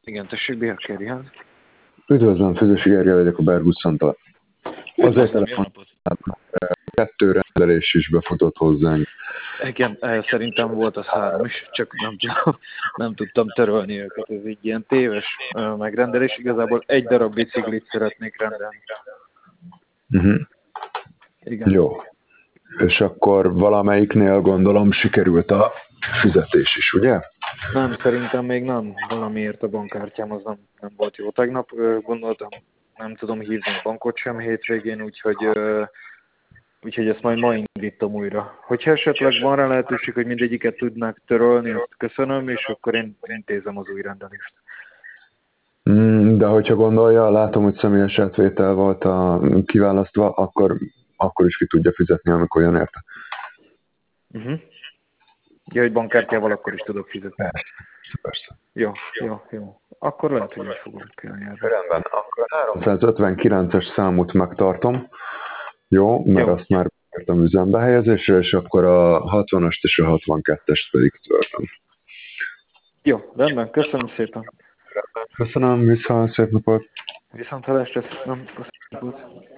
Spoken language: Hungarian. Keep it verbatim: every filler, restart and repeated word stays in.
Igen, tessék, Bérkéri, hát. Üdvözlöm, Füzesi Gergely vagyok a Bergusszantól. Azért Üdvözlöm, jó telefonáltam, napot! kettő rendelés is befutott hozzánk. Igen, eh, szerintem volt az három is, csak nem, tudom, nem tudtam törölni őket. Ez egy ilyen téves eh, megrendelés. Igazából egy darab biciklit szeretnék rendelni. Uh-huh. Igen. Jó. És akkor valamelyiknél gondolom sikerült a fizetés is, ugye? Nem, szerintem még nem. Valamiért a bankkártyám az nem, nem volt jó. Tegnap eh, gondoltam, nem tudom hívni a bankot sem hétvégén, úgyhogy, eh, úgyhogy ezt majd ma indítom újra. Hogyha esetleg van rá lehetőség, hogy mindegyiket tudnák törölni, azt köszönöm, és akkor én intézem az új rendelést. Mm, de hogyha gondolja, látom, hogy személyes átvétel volt a kiválasztva, akkor, akkor is ki tudja fizetni, amikor jön érte. Uh-huh. Ja, hogy bankkártyával akkor is tudok fizetni. Persze, persze. Jó, jó, jó. Akkor lehet, hogy is fogok kelni erre. Rendben, akkor a háromszázötvenkilences számút megtartom. Jó, mert Jó, azt már értem üzembe helyezésre, és akkor a hatvanast és a hatvankettest pedig törlöm. jó, rendben, köszönöm szépen. Köszönöm, vissza, szép napot! Viszont hallásra, nem, köszönöm.